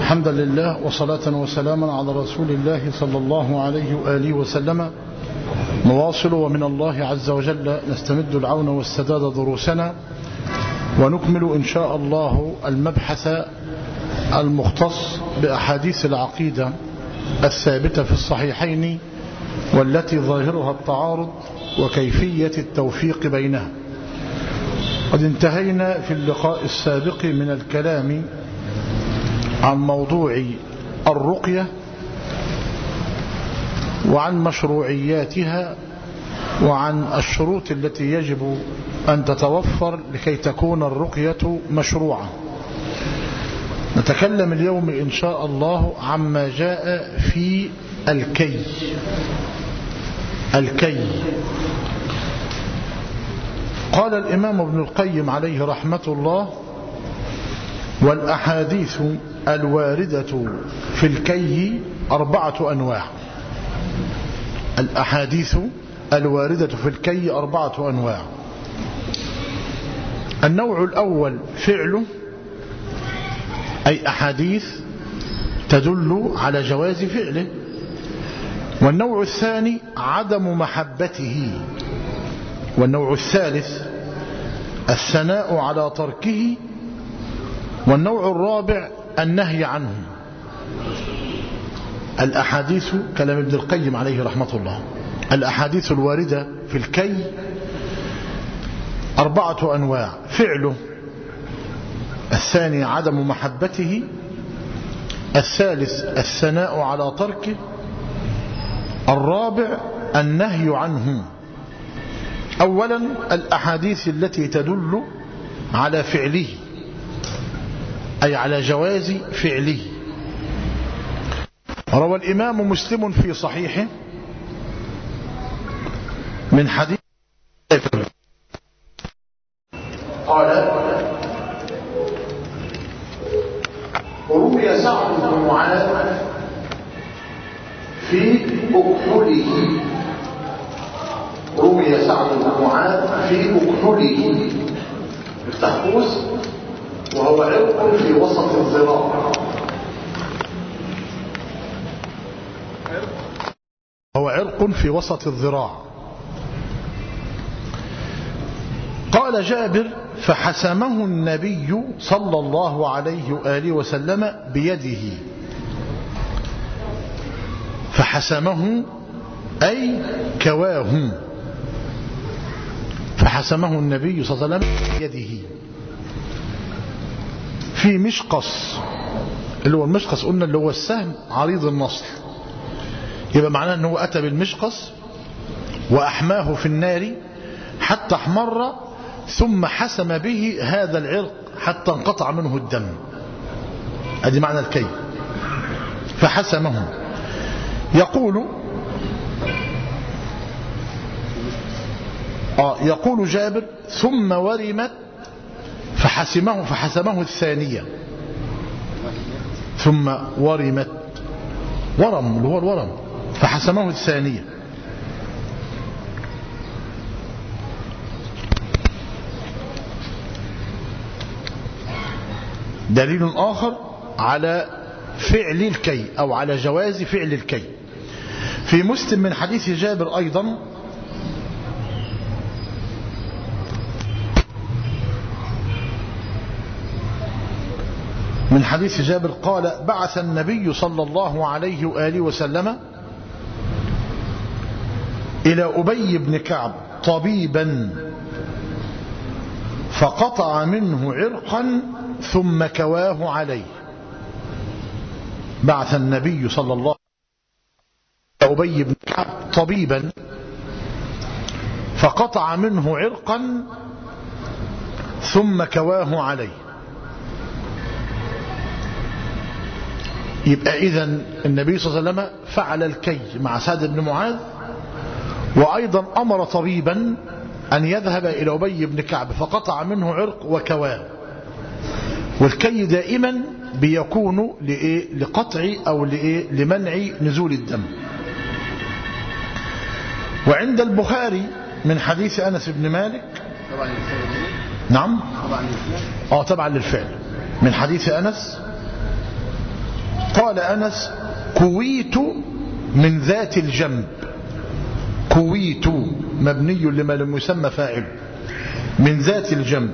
الحمد لله وصلاة وسلاما على رسول الله صلى الله عليه وآله وسلم. نواصل ومن الله عز وجل نستمد العون والسداد دروسنا، ونكمل إن شاء الله المبحث المختص بأحاديث العقيدة الثابتة في الصحيحين والتي ظاهرها التعارض وكيفية التوفيق بينها. قد انتهينا في اللقاء السابق من الكلام عن موضوع الرقية وعن مشروعياتها وعن الشروط التي يجب أن تتوفر لكي تكون الرقية مشروعة. نتكلم اليوم إن شاء الله عما جاء في الكي. قال الإمام ابن القيم عليه رحمة الله: والأحاديث الواردة في الكي 4 أنواع. الأحاديث الواردة في الكي 4 أنواع. النوع الأول فعله، أي أحاديث تدل على جواز فعله. والنوع الثاني عدم محبته. والنوع الثالث الثناء على تركه. والنوع الرابع النهي عنه. الأحاديث، كلام ابن القيم عليه رحمة الله، الأحاديث الواردة في الكي 4 أنواع: فعله، الثاني عدم محبته، الثالث الثناء على تركه، الرابع النهي عنه. أولا الأحاديث التي تدل على فعله، أي على جواز فعله. روى الإمام مسلم في صحيحه من حديث قال: روي سعد بن معاذ في أكحله. روي سعد بن معاذ في أكحله، افتح قوس، وهو عرق في وسط الذراع. هو عرق في وسط الذراع. قال جابر: فحسمه النبي صلى الله عليه وآله وسلم بيده. فحسمه أي كواه. فحسمه النبي صلى الله عليه وسلم بيده في مشقص. اللي هو المشقص قلنا اللي هو السهم عريض النصل، يبقى معناه أنه أتى بالمشقص وأحماه في النار حتى احمر، ثم حسم به هذا العرق حتى انقطع منه الدم. هذه معنى الكي. فحسمه. يقول جابر: ثم ورمت فحسمه الثانية. ثم ورمت، ورم اللي هو الورم، فحسمه الثانية. دليل آخر على فعل الكي أو على جواز فعل الكي. في مسلم من حديث جابر أيضا قال: بعث النبي صلى الله عليه وآله وسلم إلى أبي بن كعب طبيبا فقطع منه عرقا ثم كواه عليه. بعث النبي صلى الله عليه وسلم إلى أبي بن كعب طبيبا فقطع منه عرقا ثم كواه عليه. يبقى إذن النبي صلى الله عليه وسلم فعل الكي مع سعد بن معاذ، وأيضا أمر طبيبا أن يذهب إلى أبي بن كعب فقطع منه عرق وكواه. والكي دائما بيكون لقطع أو لمنع نزول الدم. وعند البخاري من حديث أنس بن مالك، نعم، طبعا للفعل، من حديث أنس قال أنس: كويت من ذات الجنب. كويت مبني لما لم يسمى فاعل، من ذات الجنب،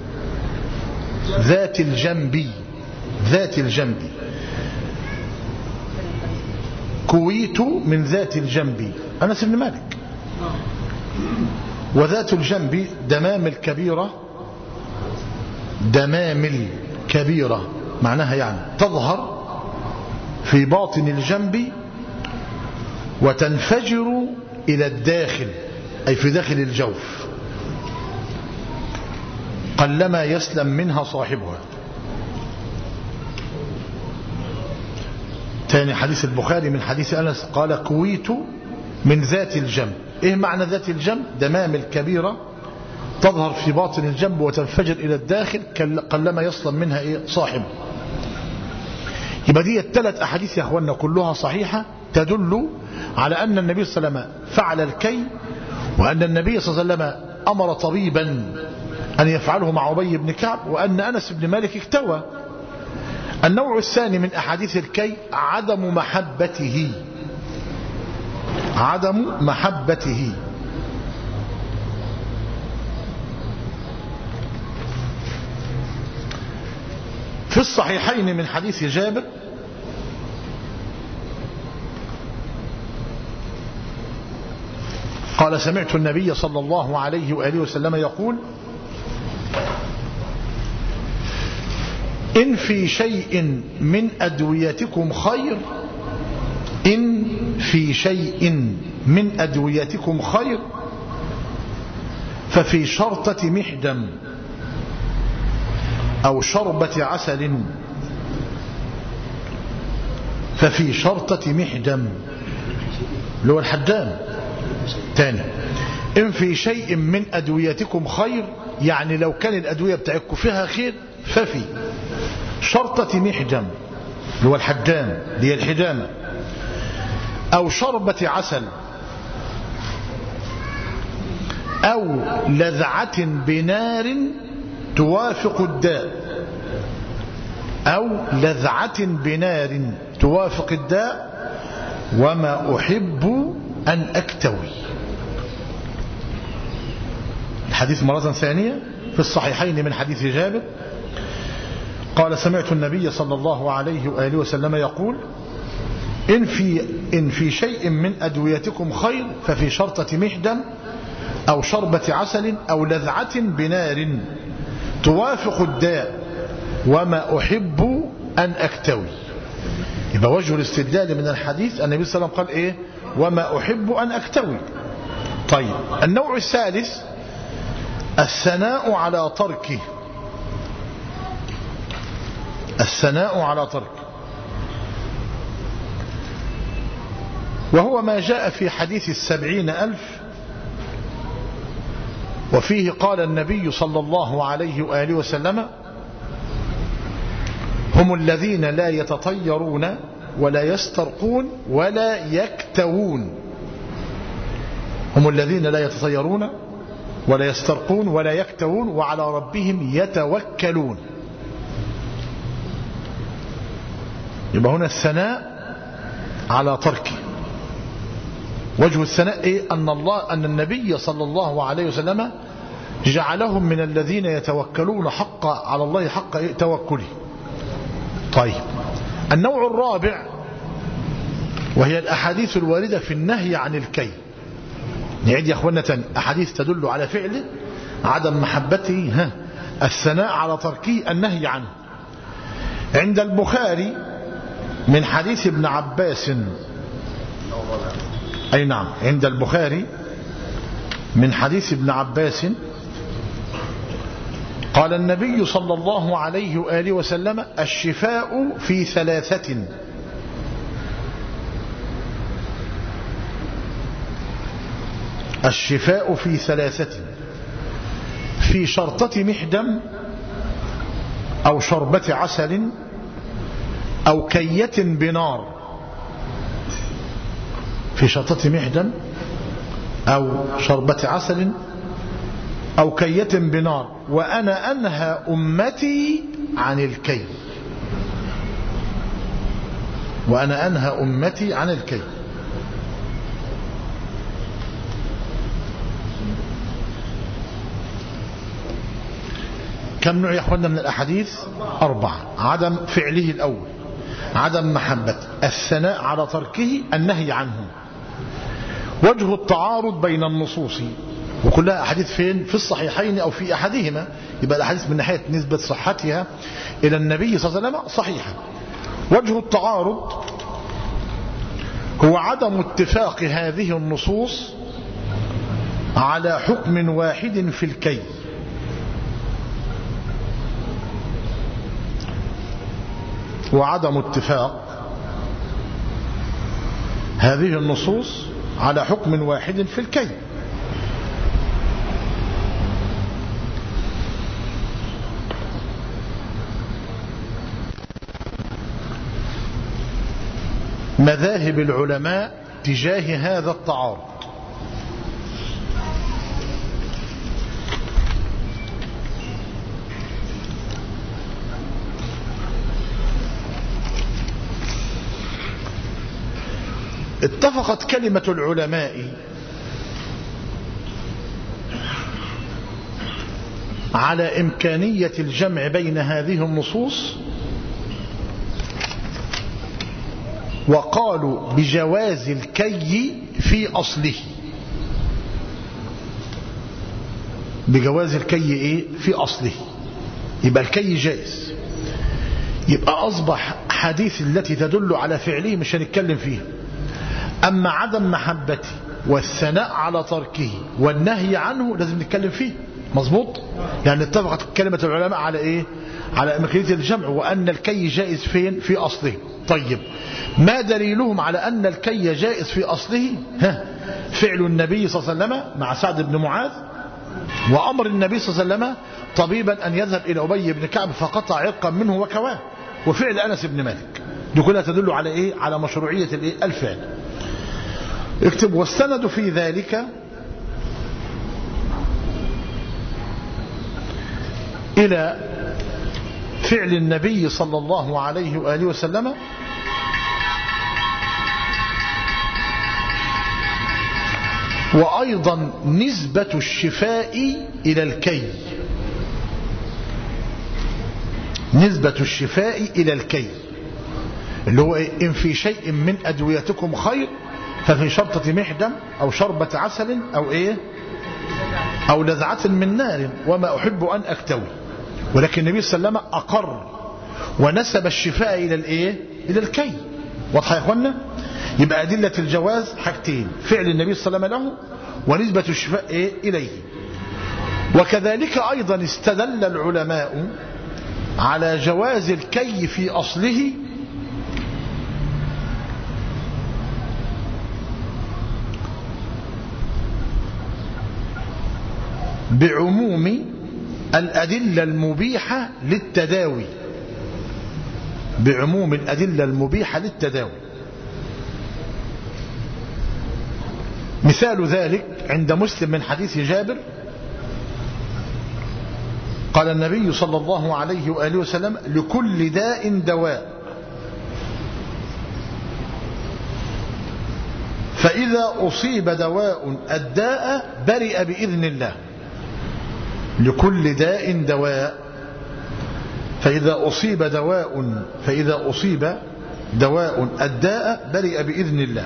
ذات الجنب، ذات الجنب. كويت من ذات الجنب، أنس بن مالك. وذات الجنب دمام الكبيرة، دمام الكبيرة معناها يعني تظهر في باطن الجنب وتنفجر إلى الداخل، أي في داخل الجوف، قلما يسلم منها صاحبها. ثاني حديث البخاري من حديث أنس قال: كويت من ذات الجنب. إيه معنى ذات الجنب؟ دمام الكبيرة تظهر في باطن الجنب وتنفجر إلى الداخل قلما يسلم منها صاحب. يبقى دي الثلاث أحاديث يا أخوانا كلها صحيحة تدل على أن النبي صلى الله عليه وسلم فعل الكي، وأن النبي صلى الله عليه وسلم أمر طبيبا أن يفعله مع أبي بن كعب، وأن أنس بن مالك اكتوى. النوع الثاني من أحاديث الكي عدم محبته، عدم محبته. في الصحيحين من حديث جابر قال: سمعت النبي صلى الله عليه وآله وسلم يقول: إن في شيء من أدويتكم خير، إن في شيء من أدويتكم خير ففي شرطة محدم أو شربة عسل، ففي شرطة محدم اللي هو الحدام. تاني: إن في شيء من أدويتكم خير، يعني لو كان الأدوية بتاعتكم فيها خير، ففي شرطة محدم اللي هو الحدام، هي الحجامة، أو شربة عسل، أو لذعة بنار توافق الداء، أو لذعة بنار توافق الداء، وما أحب أن أكتوي. الحديث مرة ثانية في الصحيحين من حديث جابر قال: سمعت النبي صلى الله عليه وآله وسلم يقول: إن في شيء من أدويتكم خير ففي شرطة محدم أو شربة عسل أو لذعة بنار توافق الداء، وما أحب أن أكتوي. يبقى وجه الاستدلال من الحديث النبي صلى الله عليه وسلم قال إيه؟ وما أحب أن أكتوي. طيب، النوع الثالث الثناء على تركه، الثناء على تركه، وهو ما جاء في حديث 70,000 وفيه قال النبي صلى الله عليه وآله وسلم: هم الذين لا يتطيرون ولا يسترقون ولا يكتوون. هم الذين لا يتطيرون ولا يسترقون ولا يكتوون وعلى ربهم يتوكلون. يبقى هنا الثناء على تركه. وجه الثناء إيه؟ أن النبي صلى الله عليه وسلم جعلهم من الذين يتوكلون حق على الله حق توكله. طيب، النوع الرابع وهي الأحاديث الواردة في النهي عن الكي. نعيد يا أخوانا تاني: أحاديث تدل على فعله، عدم محبته، الثناء على تركه، النهي عنه. عند البخاري من حديث ابن عباس، أي نعم، عند البخاري من حديث ابن عباس قال النبي صلى الله عليه وآله وسلم: الشفاء في ثلاثة: الشفاء في ثلاثة: في شرطة محدم أو شربة عسل أو كية بنار. في شرطة محدم أو شربة عسل أو كية بنار، وأنا أنهى أمتي عن الكي. وأنا أنهى أمتي عن الكي. كم نوع يا أخوانا من الأحاديث؟ 4. عدم فعله الأول، عدم محبته، الثناء على تركه، النهي عنه. وجه التعارض بين النصوص، وكلها أحاديث فين؟ في الصحيحين أو في أحدهما، يبقى الأحاديث من ناحية نسبة صحتها إلى النبي صلى الله عليه وسلم صحيحة. وجه التعارض هو عدم اتفاق هذه النصوص على حكم واحد في الكي، وعدم اتفاق هذه النصوص على حكم واحد في الكي. مذاهب العلماء تجاه هذا التعارض. اتفقت كلمة العلماء على إمكانية الجمع بين هذه النصوص، وقالوا بجواز الكي في أصله. بجواز الكي إيه؟ في أصله. يبقى الكي جائز. يبقى أصبح حديث التي تدل على فعله مش هنتكلم فيه. أما عدم محبته والثناء على تركه والنهي عنه لازم نتكلم فيه. مظبوط؟ يعني اتفقت كلمة العلماء على إيه؟ على إمكانية الجمع، وأن الكي جائز فين؟ في أصله. طيب ما دليلهم على أن الكي جائز في أصله؟ فعل النبي صلى الله عليه وسلم مع سعد بن معاذ، وأمر النبي صلى الله عليه وسلم طبيبا أن يذهب إلى أبي بن كعب فقطع عرقا منه وكواه، وفعل أنس بن مالك. دي كلها تدل على إيه؟ على مشروعية الفعل. اكتب: والسند في ذلك إلى فعل النبي صلى الله عليه وآله وسلم وأيضا نسبة الشفاء إلى الكي. نسبة الشفاء إلى الكي اللي هو إن في شيء من أدويتكم خير ففي شرطة محدم أو شربة عسل أو إيه أو لذعة من نار وما أحب أن أكتوي. ولكن النبي صلى الله عليه وسلم أقر ونسب الشفاء إلى الإيه؟ إلى الكي. واضح يا أخوانا؟ يبقى أدلة الجواز حاجتين: فعل النبي صلى الله عليه وسلم له، ونسبة الشفاء إيه؟ إليه. وكذلك أيضا استدل العلماء على جواز الكي في أصله بعموم الأدلة المبيحة للتداوي. بعموم الأدلة المبيحة للتداوي. مثال ذلك عند مسلم من حديث جابر قال النبي صلى الله عليه وآله وسلم: لكل داء دواء، فإذا أصيب دواء الداء برئ بإذن الله. لكل داء دواء، فإذا أصيب دواء الداء برئ بإذن الله.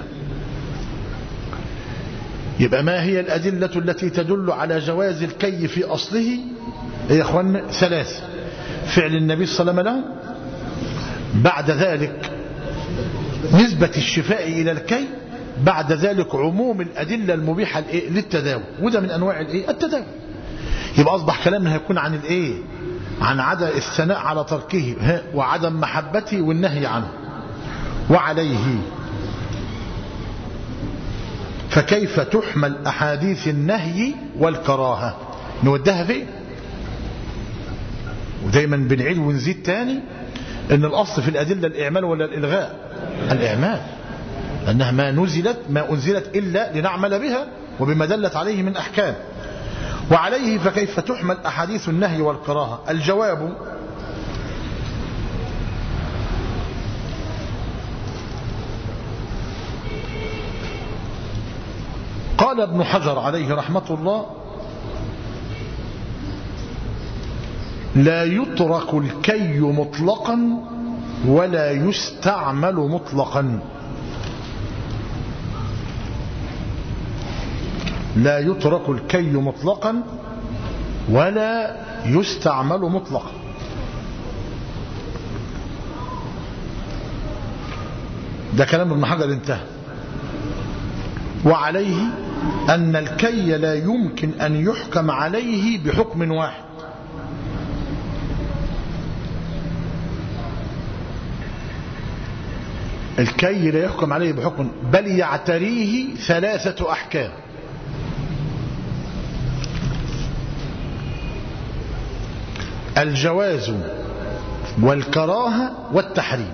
يبقى ما هي الأدلة التي تدل على جواز الكي في أصله يا إخوان؟ 3: فعل النبي صلى الله عليه وسلم له، بعد ذلك نسبة الشفاء إلى الكي، بعد ذلك عموم الأدلة المبيحة للتداوي، وده من أنواع التداوي. يبقى أصبح كلامنا هيكون عن عن عدم الثناء على تركه وعدم محبته والنهي عنه. وعليه فكيف تحمل أحاديث النهي والكراهة؟ نودها فين؟ ودايما بنعيد ونزيد تاني ان الأصل في الأدلة الإعمال ولا الإلغاء؟ الإعمال، لأنها ما أنزلت إلا لنعمل بها وبما دلت عليه من أحكام. وعليه فكيف تحمل أحاديث النهي والكراهة؟ الجواب: قال ابن حجر عليه رحمة الله: لا يترك الكي مطلقا ولا يستعمل مطلقا. لا يترك الكي مطلقا ولا يستعمل مطلقا. ده كلام ابن حجر انتهى. وعليه أن الكي لا يمكن أن يحكم عليه بحكم واحد. الكي لا يحكم عليه بحكم، بل يعتريه 3 أحكام. الجواز والكراهة والتحريم.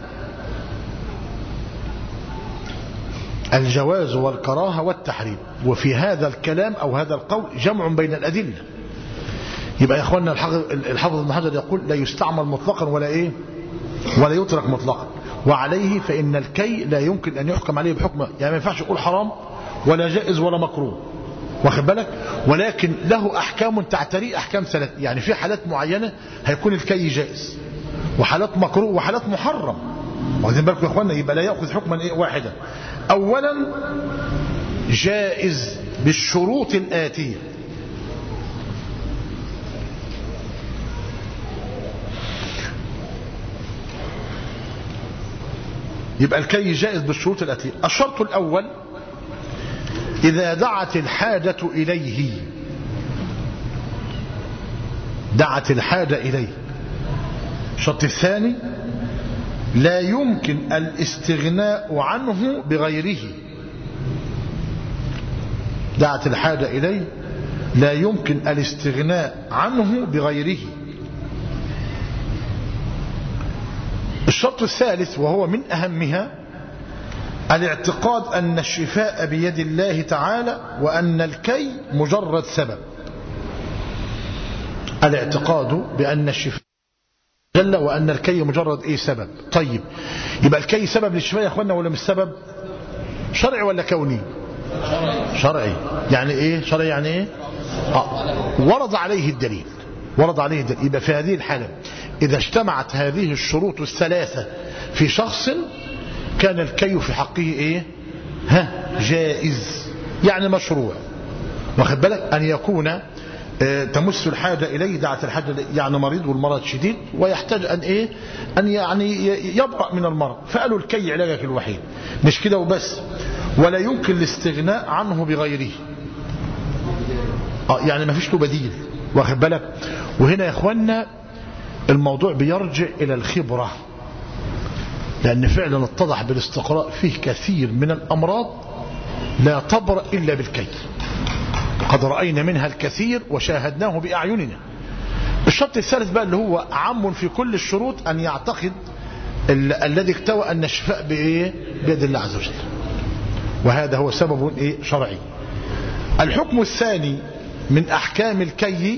الجواز والكراهة والتحريم. وفي هذا الكلام أو هذا القول جمع بين الأدلة. يبقى يا أخوانا الحافظ ابن حجر يقول: لا يستعمل مطلقا ولا يترك مطلقا. وعليه فإن الكي لا يمكن أن يحكم عليه بحكم، يعني ما ينفعش يقول حرام ولا جائز ولا مكروه، واخد بالك؟ ولكن له أحكام تعتري أحكام 3. يعني في حالات معينة هيكون الكي جائز، وحالات مكروه، وحالات محرم. واخدين بالكم يا اخوانا؟ يبقى لا يأخذ حكما واحدا. أولا جائز بالشروط الآتية: يبقى الكي جائز بالشروط الآتية. الشرط الأول: إذا دعت الحاجة إليه. دعت الحاجة إليه. الشرط الثاني: لا يمكن الاستغناء عنه بغيره. دعت الحاجة إليه لا يمكن الاستغناء عنه بغيره. الشرط الثالث وهو من أهمها: الاعتقاد أن الشفاء بيد الله تعالى وأن الكي مجرد سبب. الاعتقاد بأن الشفاء جل وأن الكي مجرد سبب. طيب، يبقى الكي سبب للشفاء يا أخوانا ولا مش سبب؟ شرعي ولا كوني؟ شرعي. يعني ايه شرعي؟ يعني ايه؟ ورد عليه الدليل. ورد عليه الدليل. يبقى في هذه الحالة إذا اجتمعت هذه الشروط الثلاثة في شخص كان الكي في حقه جائز، يعني مشروع. واخد بالك؟ أن يكون تمس الحاجة إليه، دعت الحاجة يعني مريض والمرض شديد ويحتاج أن يعني يبرأ من المرض، فقالوا الكي علاجك الوحيد. مش كده وبس، ولا يمكن الاستغناء عنه بغيره. يعني ما فيش له بديل. واخد بالك؟ وهنا يا اخوانا الموضوع بيرجع إلى الخبرة، لأن فعلا اتضح بالاستقراء فيه كثير من الأمراض لا تبرأ إلا بالكي. قد رأينا منها الكثير وشاهدناه بأعيننا. الشرط الثالث بقى اللي هو عام في كل الشروط: أن يعتقد الذي اكتوى أن الشفاء بيد الله عز وجل، وهذا هو سبب شرعي. الحكم الثاني من أحكام الكي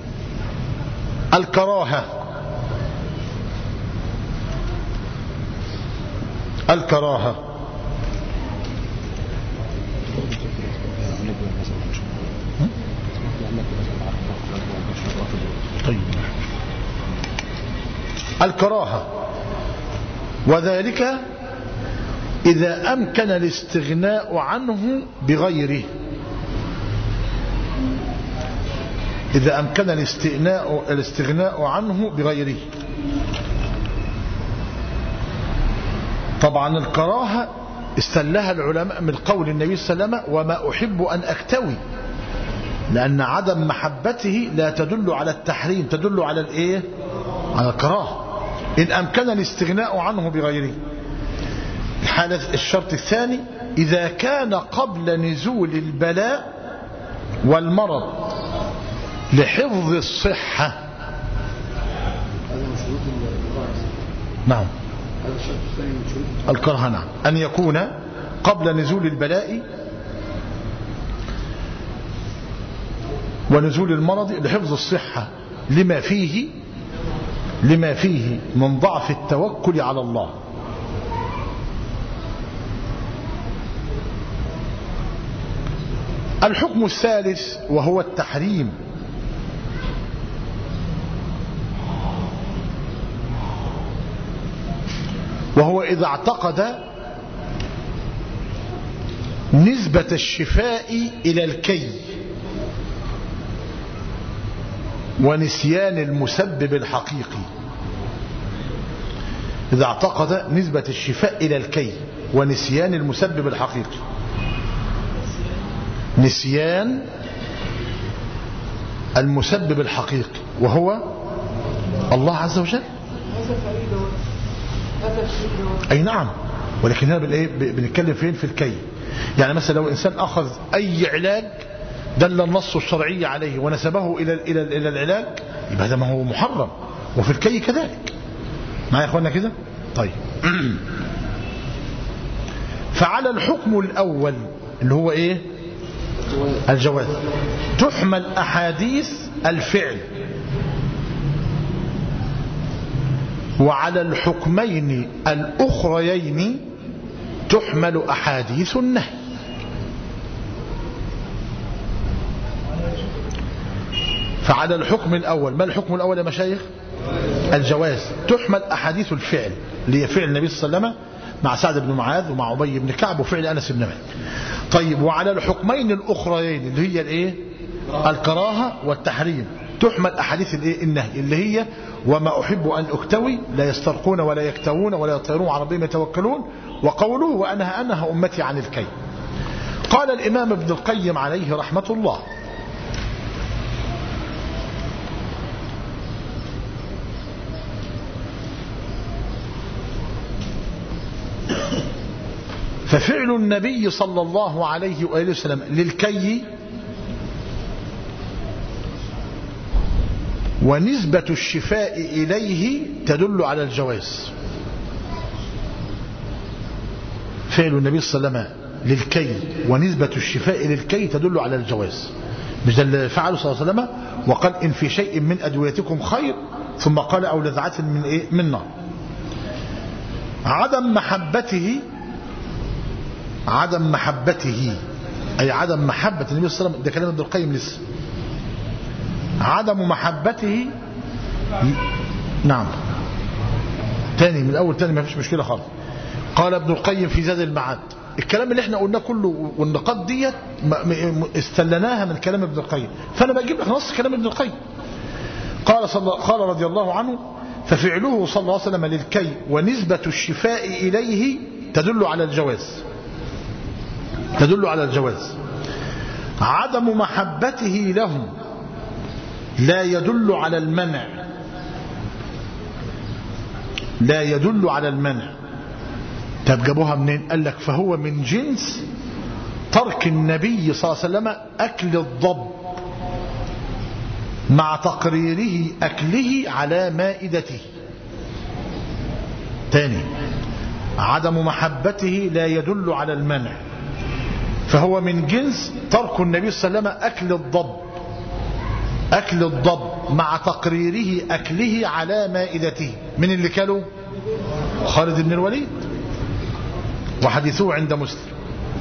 الكراهة. الكراهة طيب. الكراهة وذلك إذا أمكن الاستغناء عنه بغيره. إذا أمكن الاستغناء عنه بغيره. طبعا الكراهة استلها العلماء من قول النبي صلى الله عليه وسلم: وما أحب أن أكتوي، لأن عدم محبته لا تدل على التحريم، تدل على على الكراهة إن أمكن الاستغناء عنه بغيره. الشرط الثاني: إذا كان قبل نزول البلاء والمرض لحفظ الصحة. نعم، الكراهة. نعم، أن يكون قبل نزول البلاء ونزول المرض لحفظ الصحة، لما فيه من ضعف التوكل على الله. الحكم الثالث وهو التحريم، وهو إذا اعتقد نسبة الشفاء إلى الكي ونسيان المسبب الحقيقي. إذا اعتقد نسبة الشفاء إلى الكي ونسيان المسبب الحقيقي. نسيان المسبب الحقيقي وهو الله عز وجل. أي نعم، ولكن هنا بنتكلم فين؟ في الكي. يعني مثلا لو إنسان أخذ أي علاج دل النص الشرعي عليه ونسبه إلى العلاج، يبقى هذا ما هو محرم، وفي الكي كذلك. معايا يا أخوانا كده؟ طيب. فعلى الحكم الأول اللي هو إيه؟ الجواز، تحمل أحاديث الفعل، وعلى الحكمين الأخريين تحمل أحاديث النهي. فعلى الحكم الأول، ما الحكم الأول يا مشايخ؟ الجواز. تحمل أحاديث الفعل اللي هي فعل النبي صلى الله عليه وسلم مع سعد بن معاذ ومع أبي بن كعب وفعل أنس بن مالك. طيب، وعلى الحكمين الأخريين اللي هي الإيه؟ الكراهة والتحريم تحمل أحاديث الإيه؟ النهي، اللي هي وما أحب أن أكتوي لا يسترقون ولا يكتوون ولا يطيرون على ربهم يتوكلون، وقوله وأنهى أمتي عن الكي. قال الإمام ابن القيم عليه رحمة الله: ففعل النبي صلى الله عليه وآله وسلم للكي ونسبة الشفاء إليه تدل على الجواز. فعل النبي صلى الله عليه وسلم للكي ونسبة الشفاء للكي تدل على الجواز. مش ده اللي فعله صلى الله عليه وسلم؟ وقال إن في شيء من أدويتكم خير، ثم قال أو لذعة من إيه؟ من نار. عدم محبته أي عدم محبة النبي صلى الله عليه وسلم، ده كلام ابن القيم لسه. عدم محبته، نعم تاني من الأول تاني ما فيش مشكلة خالص. قال ابن القيم في زاد المعاد، الكلام اللي احنا قلناه كله والنقاط ديت استلناها من كلام ابن القيم، فأنا بجيب لك نص كلام ابن القيم. قال رضي الله عنه: ففعله صلى الله عليه وسلم للكي ونسبة الشفاء إليه تدل على الجواز. عدم محبته لهم لا يدل على المنع. طب جابوها منين؟ قال لك فهو من جنس ترك النبي صلى الله عليه وسلم أكل الضب مع تقريره أكله على مائدته. تاني، عدم محبته لا يدل على المنع، فهو من جنس ترك النبي صلى الله عليه وسلم أكل الضب مع تقريره أكله على مائدته. من اللي كله؟ خالد بن الوليد، وحديثه عند مسلم.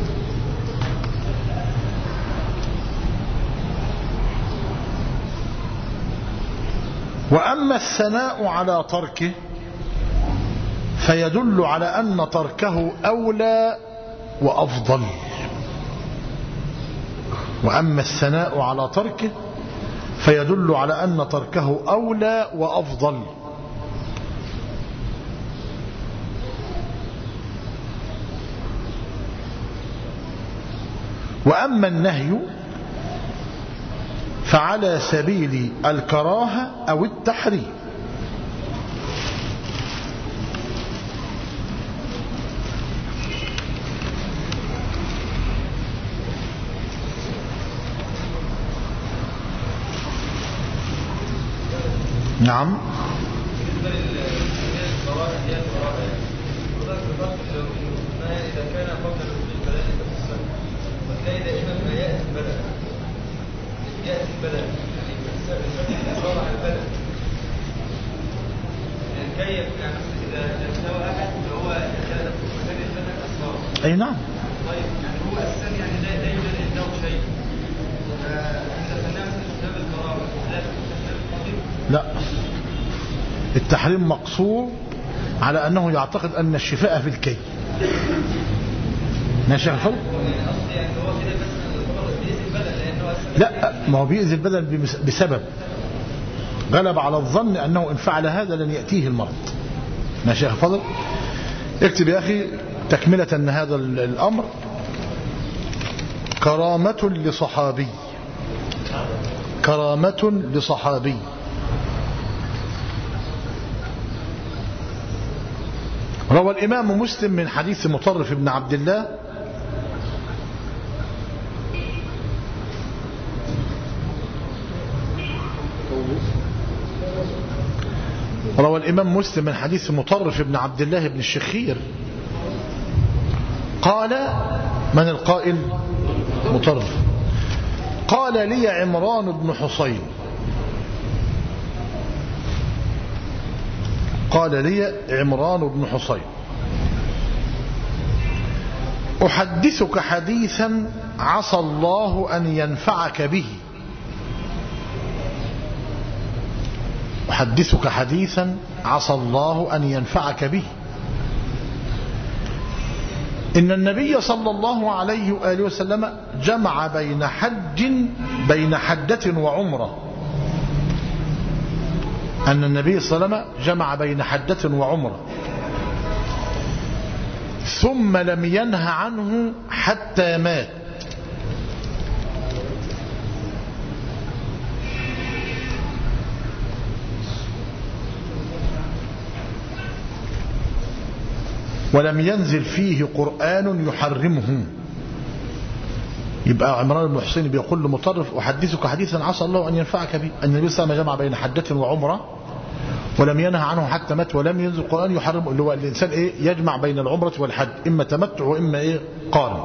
وأما الثناء على تركه فيدل على أن تركه أولى وأفضل. وأما الثناء على تركه فيدل على أن تركه أولى وأفضل. وأما النهي فعلى سبيل الكراهة أو التحريم. نعم. إذا كان قبل نزول البلاء فالسنة، وتلاقي دائما ما يأتي البلاء يعني صار على البلاء يعني كيف يعني إذا استوى أحد فهو يزال في مكان البلاء أسرار. أي نعم. طيب يعني هو أساسا يعني لا يوجد عنده شيء لا، التحريم مقصور على أنه يعتقد أن الشفاء في الكي. ماشي يا فندم؟ لا، ما هو بيأذي البدن بسبب غلب على الظن أنه إن فعل هذا لن يأتيه المرض. ماشي يا فضل؟ اكتب يا أخي تكملة أن هذا الأمر كرامة لصحابي، كرامة لصحابي. روى الإمام مسلم من حديث مطرف بن عبد الله روى الإمام مسلم من حديث مطرف بن عبد الله بن الشخير قال: من القائل؟ مطرف. قال لي عمران بن حصين، قال لي عمران بن حصين: أحدثك حديثا عسى الله أن ينفعك به. أحدثك حديثا عسى الله أن ينفعك به. إن النبي صلى الله عليه وآله وسلم جمع بين حجة وعمرة. أن النبي صلى الله عليه وسلم جمع بين حجة وعمرة، ثم لم ينه عنه حتى مات. ولم ينزل فيه قرآن يحرمه. يبقى عمران بن حسين بيقول لمطرف: أحدثك حديثا عسى الله أن ينفعك به. النبي صلى الله عليه وسلم جمع بين حجة وعمرة ولم ينه عنه حتى مات، ولم ينزل القرآن يحرمه. اللي هو الإنسان يجمع بين العمرة والحج، إما تمتع وإما قارن.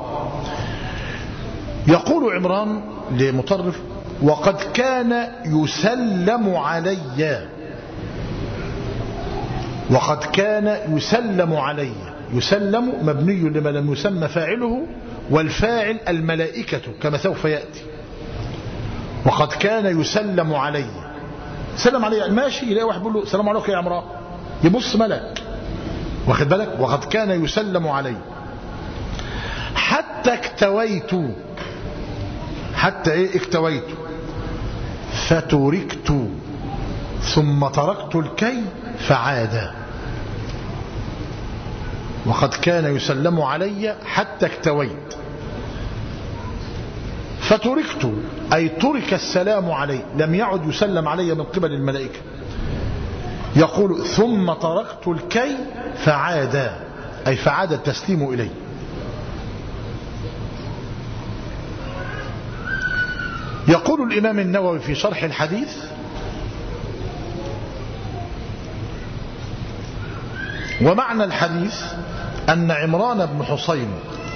يقول عمران لمطرف: وقد كان يسلم علي، وقد كان يسلم علي. يسلم مبني لما لم يسمى فاعله، والفاعل الملائكة كما سوف يأتي. وقد كان يسلم علي، سلم علي ماشي، يلاقي واحد بيقول له: سلام عليك يا عمران، يبص ملك، واخد بالك؟ وقد كان يسلم علي حتى اكتويت. حتى اكتويت فتركت ثم تركت الكي فعاد. وقد كان يسلم علي حتى اكتويت فتركت، أي ترك السلام علي، لم يعد يسلم علي من قبل الملائكة. يقول: ثم تركت الكي فعاد، أي فعاد التسليم إلي. يقول الإمام النووي في شرح الحديث: ومعنى الحديث أن عمران بن حصين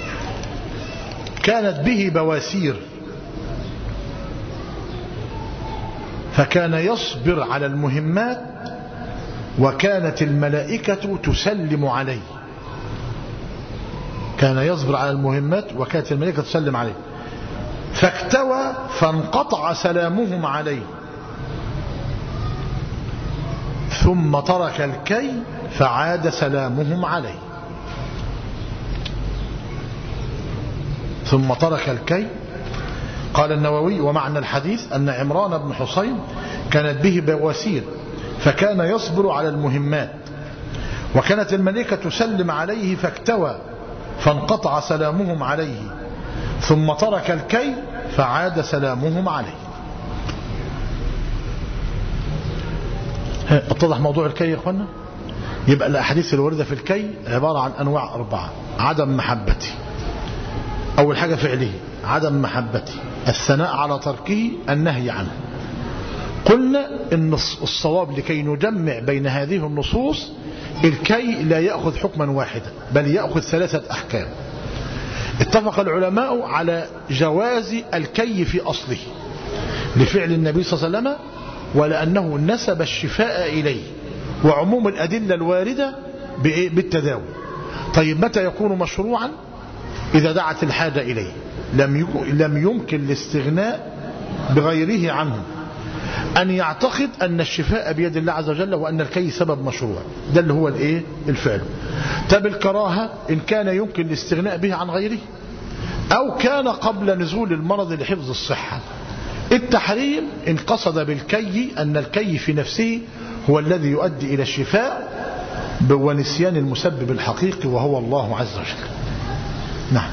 كانت به بواسير، فكان يصبر على المهمات، وكانت الملائكة تسلم عليه. كان يصبر على المهمات وكانت الملائكة تسلم عليه، فاكتوى فانقطع سلامهم عليه، ثم ترك الكي فعاد سلامهم عليه. ثم ترك الكي. قال النووي: ومعنى الحديث أن عمران بن حصين كانت به بواسير، فكان يصبر على المهمات، وكانت الملائكة تسلم عليه، فاكتوى فانقطع سلامهم عليه، ثم ترك الكي فعاد سلامهم عليه. اتضح موضوع الكي يا اخوانا؟ يبقى الأحاديث الواردة في الكي عبارة عن أنواع 4: عدم محبتي، أول حاجة فعله عدم محبتي، الثناء على تركه، النهي عنه. قلنا إن الصواب لكي نجمع بين هذه النصوص الكي لا يأخذ حكما واحدا، بل يأخذ 3 أحكام. اتفق العلماء على جواز الكي في أصله لفعل النبي صلى الله عليه وسلم، ولأنه نسب الشفاء إليه، وعموم الأدلة الواردة بالتداوي. طيب متى يكون مشروعا؟ إذا دعت الحاجة إليه، لم يمكن الاستغناء بغيره عنه. أن يعتقد أن الشفاء بيد الله عز وجل وأن الكي سبب مشروع، ده اللي هو الايه الفعل. طب الكراهة إن كان يمكن الاستغناء به عن غيره أو كان قبل نزول المرض لحفظ الصحة. التحريم إن قصد بالكي أن الكي في نفسه هو الذي يؤدي إلى الشفاء ونسيان المسبب الحقيقي وهو الله عز وجل. نعم.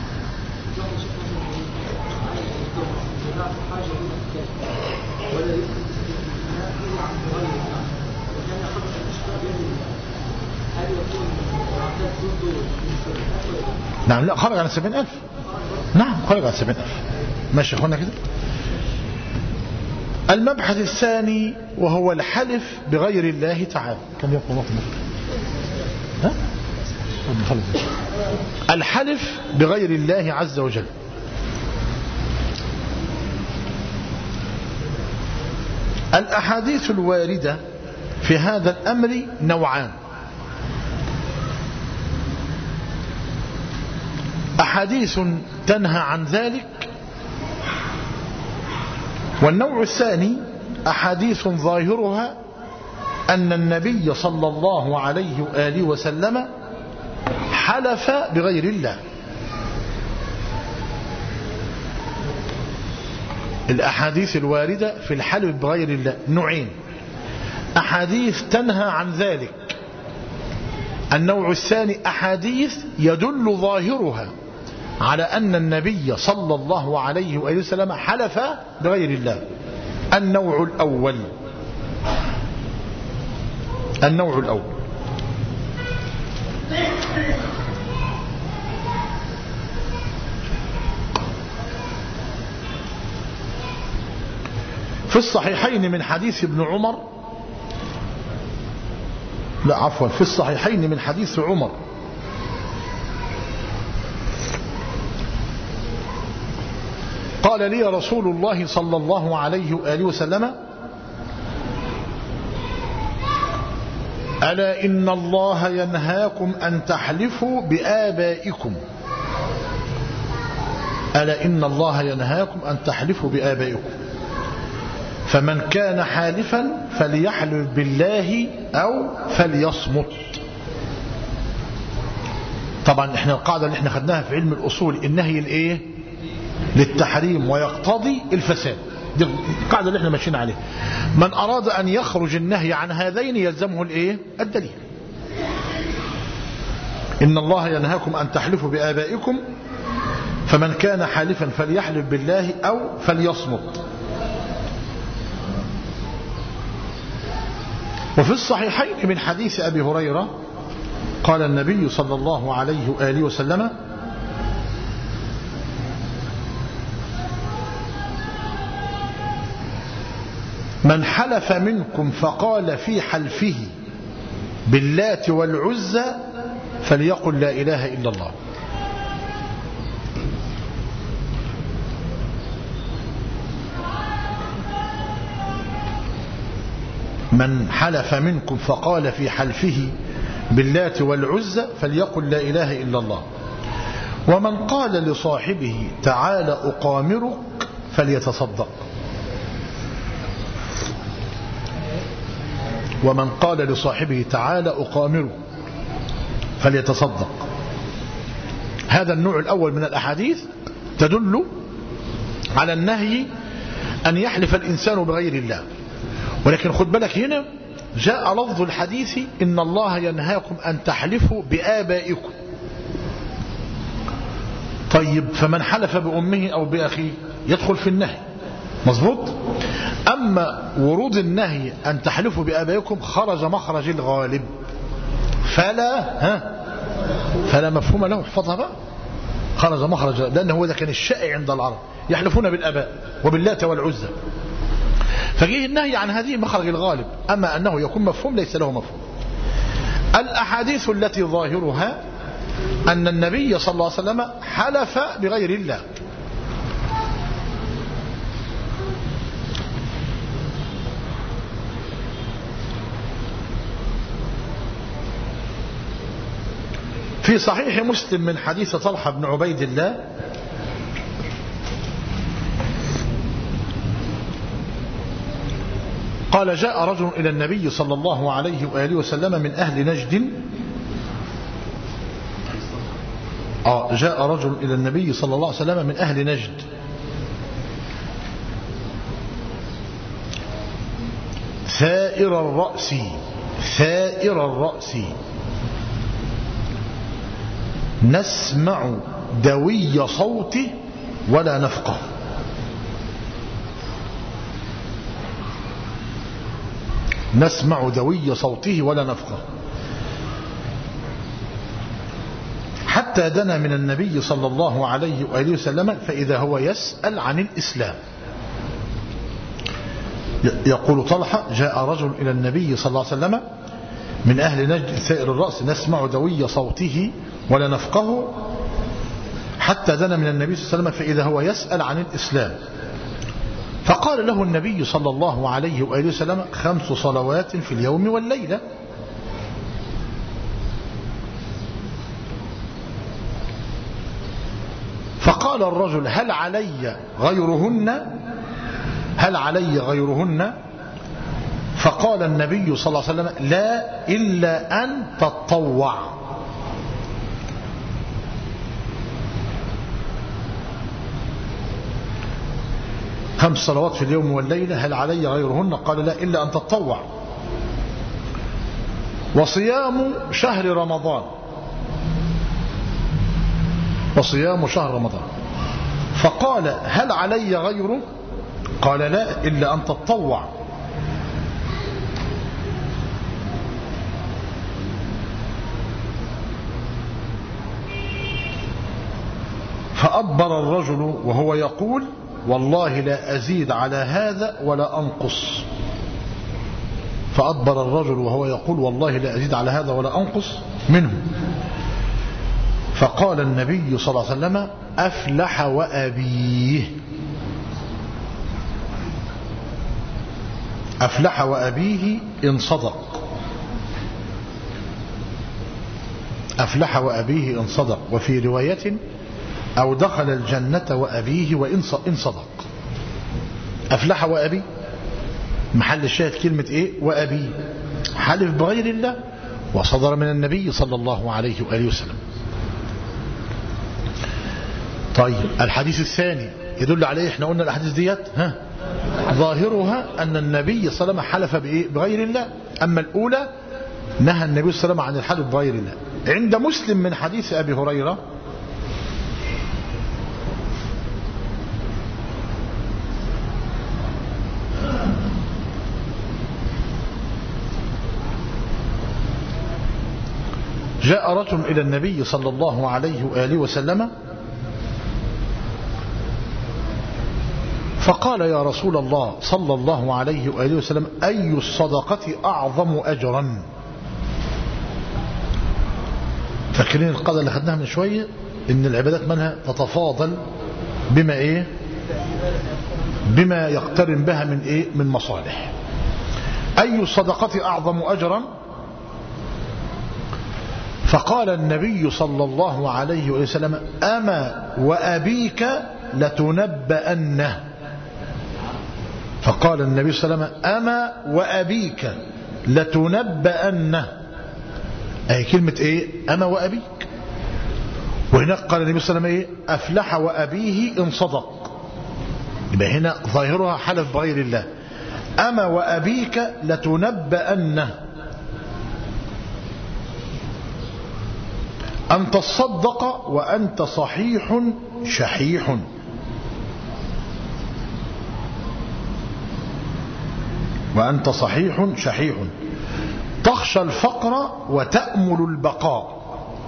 نعم لا خرج عن 70,000. نعم خرج عن 70,000. ماشي يا اخوانا كده. المبحث الثاني وهو الحلف بغير الله تعالى. كم يبقى وقت ها؟ الحلف بغير الله عز وجل. الأحاديث الواردة في هذا الأمر نوعان. أحاديث تنهى عن ذلك، والنوع الثاني أحاديث ظاهرها أن النبي صلى الله عليه وآله وسلم حلف بغير الله. الأحاديث الواردة في الحلف بغير الله نوعين: أحاديث تنهى عن ذلك. النوع الثاني أحاديث يدل ظاهرها على أن النبي صلى الله عليه وآله وسلم حلف بغير الله. النوع الأول في الصحيحين من حديث ابن عمر، لا عفوا، في الصحيحين من حديث عمر قال لي رسول الله صلى الله عليه وآله وسلم: ألا إن الله ينهاكم أن تحلفوا بآبائكم. ألا إن الله ينهاكم أن تحلفوا بآبائكم، فمن كان حالفا فليحلف بالله أو فليصمت. طبعا احنا القاعدة اللي احنا خدناها في علم الأصول النهي الايه للتحريم ويقتضي الفساد، دي القاعدة اللي احنا ماشيين عليها. من أراد أن يخرج النهي عن هذين يلزمه الايه الدليل. إن الله ينهاكم أن تحلفوا بآبائكم، فمن كان حالفا فليحلف بالله أو فليصمت. وفي الصحيحين من حديث أبي هريرة قال النبي صلى الله عليه وآله وسلم: من حلف منكم فقال في حلفه باللات والعزى فليقل لا إله إلا الله. من حلف منكم فقال في حلفه باللات والعزى فليقل لا إله إلا الله. ومن قال لصاحبه تعال أقامرك فليتصدق. ومن قال لصاحبه تعال أقامرك فليتصدق. هذا النوع الأول من الأحاديث تدل على النهي أن يحلف الإنسان بغير الله. ولكن خد بالك هنا جاء لفظ الحديث: إن الله ينهاكم أن تحلفوا بآبائكم. طيب فمن حلف بأمه أو بأخيه يدخل في النهي، مظبوط. أما ورود النهي أن تحلفوا بآبائكم خرج مخرج الغالب، فلا مفهوم له. احفظها بقى، خرج مخرج، لأنه هو ده كان الشائع عند العرب، يحلفون بالآباء وباللات والعزى، فجيه النهي عن هذه مخرج الغالب. أما أنه يكون مفهوم ليس له مفهوم. الأحاديث التي ظاهرها أن النبي صلى الله عليه وسلم حلف بغير الله. في صحيح مسلم من حديث طلحة بن عبيد الله قال جاء رجل إلى النبي صلى الله عليه وآله وسلم من أهل نجد. جاء رجل إلى النبي صلى الله عليه وسلم من أهل نجد ثائر الرأس نسمع دوي صوته ولا نفقه. نسمع دوي صوته ولا نفقه حتى دنا من النبي صلى الله عليه وآله وسلم فإذا هو يسأل عن الإسلام. يقول طلحة جاء رجل إلى النبي صلى الله عليه وسلم من أهل نجد ثائر الرأس نسمع دوي صوته ولا نفقه حتى دنا من النبي صلى الله عليه وسلم فإذا هو يسأل عن الإسلام. فقال له النبي صلى الله عليه وآله وسلم 5 صلوات في اليوم والليلة. فقال الرجل هل علي غيرهن؟ فقال النبي صلى الله عليه وسلم لا إلا أن تتطوع. خمس صلوات في اليوم والليلة هل علي غيرهن؟ قال لا إلا أن تتطوع. وصيام شهر رمضان فقال هل علي غيره؟ قال لا إلا أن تتطوع. فأدبر الرجل وهو يقول والله لا أزيد على هذا ولا أنقص. فأدبر الرجل وهو يقول والله لا أزيد على هذا ولا أنقص منه. فقال النبي صلى الله عليه وسلم أفلح وأبيه. أفلح وأبيه إن صدق. أفلح وأبيه إن صدق. وفي رواية أو دخل الجنة وأبيه وإن صدق. أفلح وأبي محل الشاهد كلمة إيه؟ وأبي حلف بغير الله وصدر من النبي صلى الله عليه وآله وسلم. طيب الحديث الثاني يدل عليه احنا قلنا الأحاديث ديت ظاهرها أن النبي صلى الله عليه وسلم حلف بإيه؟ بغير الله. أما الأولى نهى النبي صلى الله عليه وسلم عن الحلف بغير الله. عند مسلم من حديث أبي هريرة جاء رجل إلى النبي صلى الله عليه وآله وسلم فقال يا رسول الله صلى الله عليه وآله وسلم أي الصدقة أعظم أجرا؟ فاكرين القاعدة اللي خدناها من شوية إن العبادات منها تتفاضل بما إيه؟ بما يقترن بها من إيه؟ من مصالح. أي الصدقة أعظم أجرا؟ فقال النبي صلى الله عليه وسلم أما وأبيك لتنبأنه. فقال النبي صلى الله عليه وسلم أما وأبيك لتنبأنه. أي كلمة إيه؟ أما وأبيك. وهناك قال النبي صلى الله عليه وسلم إيه؟ أفلح وأبيه إن صدق. يبقى هنا ظاهرها حلف بغير الله. أما وأبيك لتنبأنه. أن تصدق وأنت صحيح شحيح. وأنت صحيح شحيح تخشى الفقر وتأمل البقاء.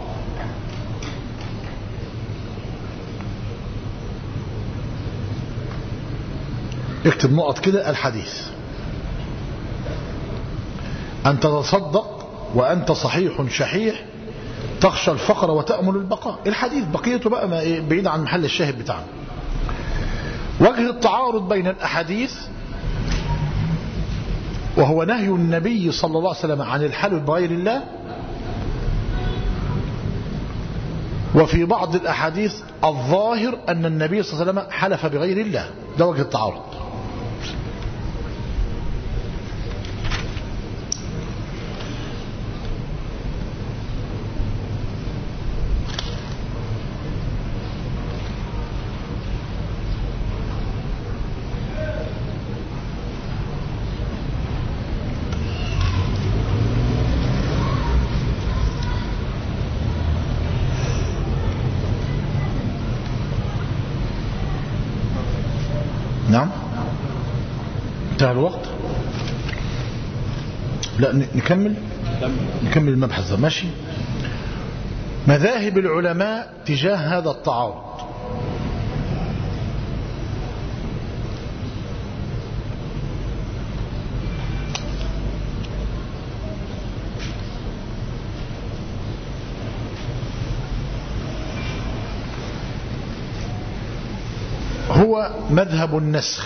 اكتب نقط كده الحديث. أن تتصدق وأنت صحيح شحيح تخشى الفقر وتأمل البقاء. الحديث بقيته بقى بعيد عن محل الشاهد بتاعنا. وجه التعارض بين الأحاديث وهو نهي النبي صلى الله عليه وسلم عن الحلف بغير الله، وفي بعض الأحاديث الظاهر أن النبي صلى الله عليه وسلم حلف بغير الله. ده وجه التعارض. انتهى الوقت. لا نكمل المبحث ده. ماشي. مذاهب العلماء تجاه هذا التعارض. هو مذهب النسخ.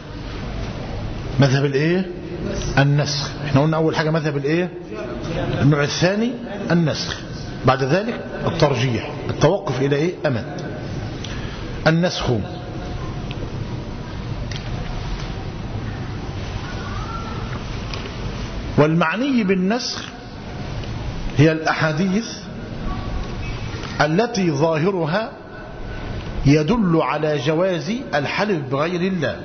مذهب الايه؟ النسخ. احنا قلنا اول حاجة مذهب الايه؟ النوع الثاني النسخ، بعد ذلك الترجيح، التوقف الى ايه؟ امد. النسخ والمعني بالنسخ هي الاحاديث التي ظاهرها يدل على جواز الحلف بغير الله.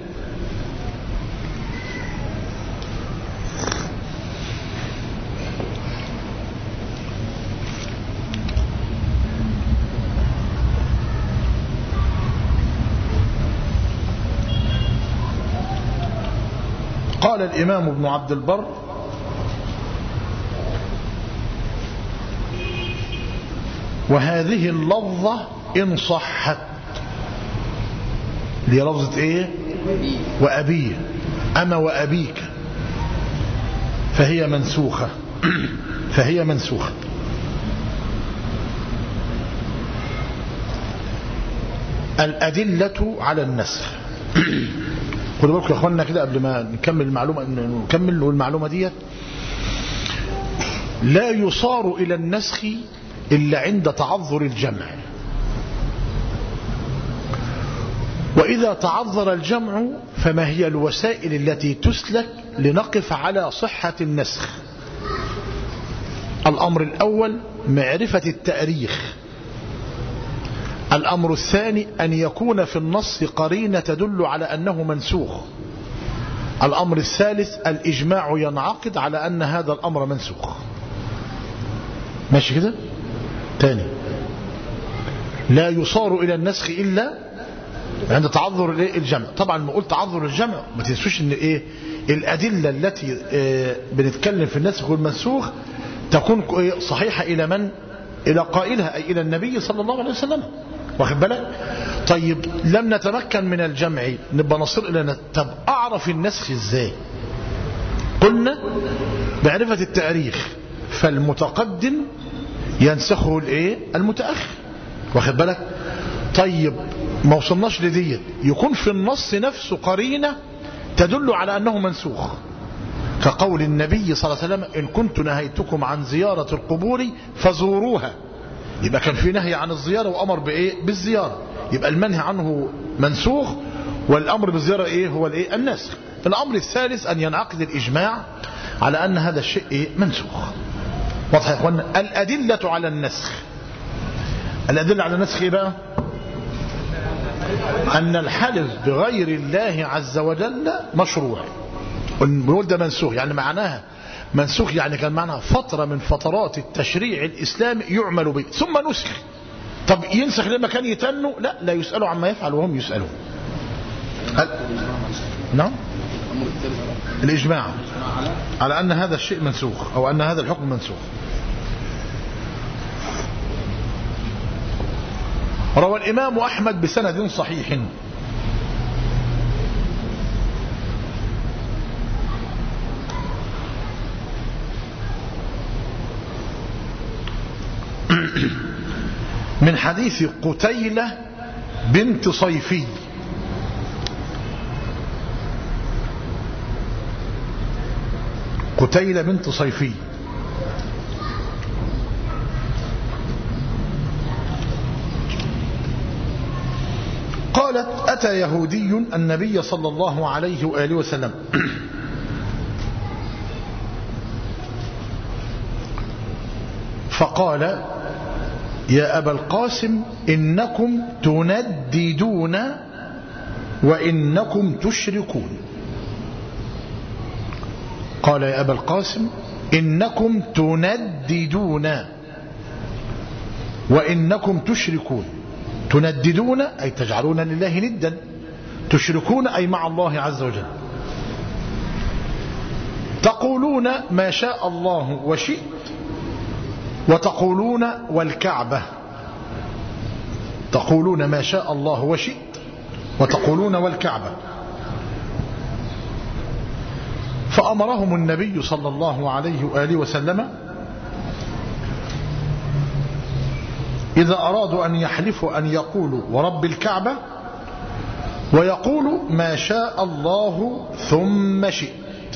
قال الإمام ابن عبد البر: وهذه اللفظة إن صحت، دي لفظة ايه؟ وأبيه، أما وأبيك، فهي منسوخة. فهي منسوخة. الأدلة على النسخ. خدوا بالكم يا اخوانا كده قبل ما نكمل المعلومة دي. لا يصار إلى النسخ إلا عند تعذر الجمع، وإذا تعذر الجمع فما هي الوسائل التي تسلك لنقف على صحة النسخ؟ الأمر الأول معرفة التاريخ. الأمر الثاني أن يكون في النص قرينة تدل على أنه منسوخ. الأمر الثالث الإجماع ينعقد على أن هذا الأمر منسوخ. ماشي كده؟ تاني، لا يصار إلى النسخ إلا عند تعذر الجمع. طبعا ما قلت تعذر الجمع ما تنسوش ان ايه الأدلة التي بنتكلم في النسخ والمنسوخ تكون صحيحة إلى من؟ إلى قائلها، أي إلى النبي صلى الله عليه وسلم. واخد بالك؟ طيب لم نتمكن من الجمع، نبقى نصير إلى طب أعرف النسخ إزاي؟ قلنا معرفة التاريخ، فالمتقدم ينسخه الايه؟ المتأخر. واخد بالك؟ طيب ما وصلناش لديت، يكون في النص نفسه قرينة تدل على أنه منسوخ، كقول النبي صلى الله عليه وسلم: إن كنت نهيتكم عن زيارة القبور فزوروها. يبقى كان في نهي عن الزيارة وأمر بإيه؟ بالزيارة. يبقى المنهي عنه منسوخ والأمر بالزيارة إيه؟ هو الإيه؟ النسخ. الأمر الثالث أن ينعقد الإجماع على أن هذا الشيء إيه؟ منسوخ. واضح يا إخوانا؟ الأدلة على النسخ. الأدلة على النسخ إيه بقى؟ أن الحلف بغير الله عز وجل مشروع. ونقول ده منسوخ، يعني معناها منسوخ يعني كان معناها فترة من فترات التشريع الإسلامي يعمل به ثم نسخ. طب ينسخ لما كان يتنوا؟ لا يسألوا عما يفعل وهم يسألون. نعم، الإجماع على أن هذا الشيء منسوخ أو أن هذا الحكم منسوخ. روى الإمام أحمد بسند صحيح من حديث قتيلة بنت صيفي قتيلة بنت صيفي قالت: أتى يهودي النبي صلى الله عليه وآله وسلم فقال: يا أبا القاسم إنكم تنددون وإنكم تشركون. قال: يا أبا القاسم إنكم تنددون وإنكم تشركون. تنددون أي تجعلون لله ندا، تشركون أي مع الله عز وجل. تقولون ما شاء الله وشئت وتقولون والكعبة. تقولون ما شاء الله وشئت وتقولون والكعبة. فأمرهم النبي صلى الله عليه وآله وسلم إذا أرادوا أن يحلفوا أن يقولوا ورب الكعبة ويقولوا ما شاء الله ثم شئت.